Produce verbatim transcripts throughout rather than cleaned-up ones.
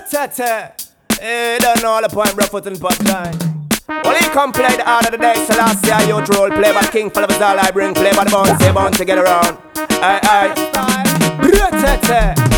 Tete. Eh, don't know all the point, bro, foot and pot time. Well, he come play the art of the day, so last year youth role, play by the king, full of his all I bring, play by the bounce, say bounce to get around. Aye, aye. Tete.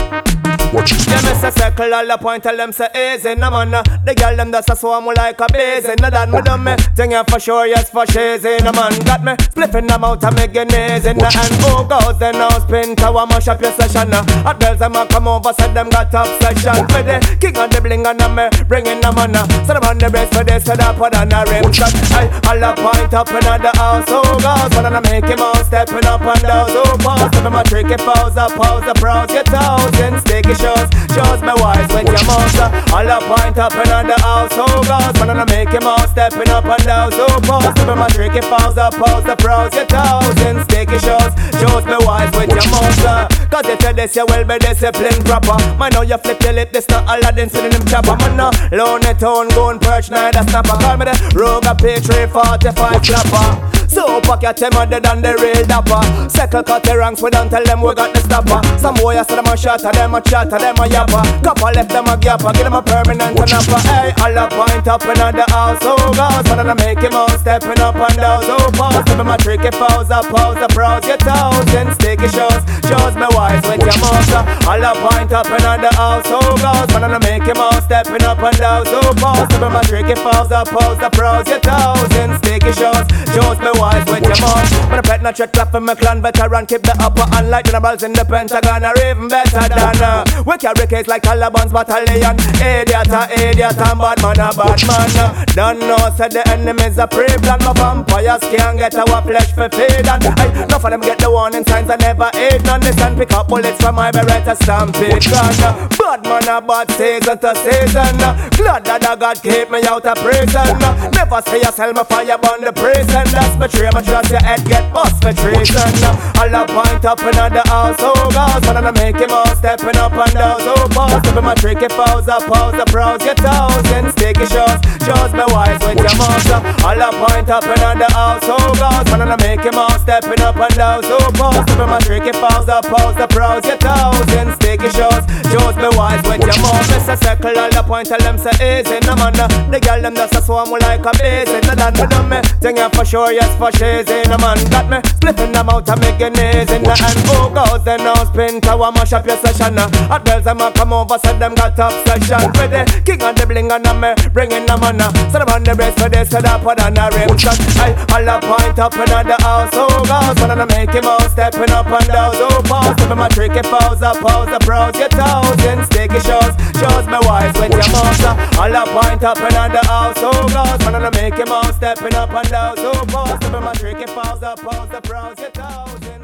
Them is a circle all the point, tell them say easy, no man. The girl them just a swarm like a busy. No that me done me, thing ya for sure, yes for cheesy. No man got me, spliffing them out and making easy. No and who goes then now spin tower, mash up your session. Hot girls them a come over, said them got obsession. For the king on the bling and me, bringing the man. So them on the breast for this, so that put on a rim shot. I all the point up in the house, who goes? But I make him out stepping up and down. So pause, give him a tricky pause, a pause, a browse, get out and sticky shows, shows me wise with your monster. All the point up in the house, who goes? But I make him out stepping up and down. So pause, give him a tricky pause, a pause, a browse, get out and sticky shows, shows me wise with your monster. Cause if you this, you will be disciplined proper. Man, know you flip your lip, this not Aladdin sitting him chopper. Man, no, lonely tone, gun perch, neither snapper. Call me the Rogue Patriot forty-five clapper. So pocket them other than the real dapper. Circle cut the ranks, we don't tell them we got the stopper. Some boy I said them a shot, them a chat, them a yapper. Couple left them a gapper, give them a permanent and upper. Hey, all the point up in the house, so goes. But I make him out stepping up and down. So pause, give him a tricky pause, a pause, a browse, get out and sticky shows, shows me wise with your monster. All the point up in the house, so goes. But I make him out stepping up and down. So pause, give him a tricky pause, a pause, a browse, get out and sticky shows, shows me wise with your mouth. When I pet not check clap for my clan veteran, keep the upper hand like generals in the Pentagon, or even better than uh, we carry case like Taliban's battalion. Idiot, a idiot, and bad man, a bad man. uh, Don't know, said the enemies a pre-plan. No vampires can't get our flesh for feed. And I, enough of them get the warning signs I never eat none. Listen, pick up bullets from my Beretta stampede gun. uh, Bad man, a bad season to season. uh, Glad that the God keep me out of prison. uh, Never see yourself, my fire burn the prison. That's my tree, my trust your head get bust for treason. All the point up in the house, so goes. But I make him out stepping up and down. So pause, give him a tricky pause, a pause, a browse, get out and sticky shows, shows me wise with your monster. All the point up in the house, so goes. But I make him out stepping up and down. So pause, give him a tricky pause, a pause, a browse, get out and sticky shows, shows me wise with your monster. Mister Circle all the point, tell them say easy, no man. The girl them just a swarm like a busy. No that me done me, thing ya for sure, yes for cheesy. No man got me, spliffing them out and making knees in the hand. Who goes then now spin tower, mash up your session. Hot girls them a come over, said them got obsession. For the king on the bling and me, bringing them on. So them on the breast for this, so that put on a rim shot. I all the point up in the house, who goes? But I make him out stepping up and down. So pause, give him a tricky pause, a pause, a browse, get out and sticky shows, shows me wise with your monster. All the point up in the house, who goes? But I make him out stepping up and down. So pause, give him a tricky pause, a pause, a browse, get out.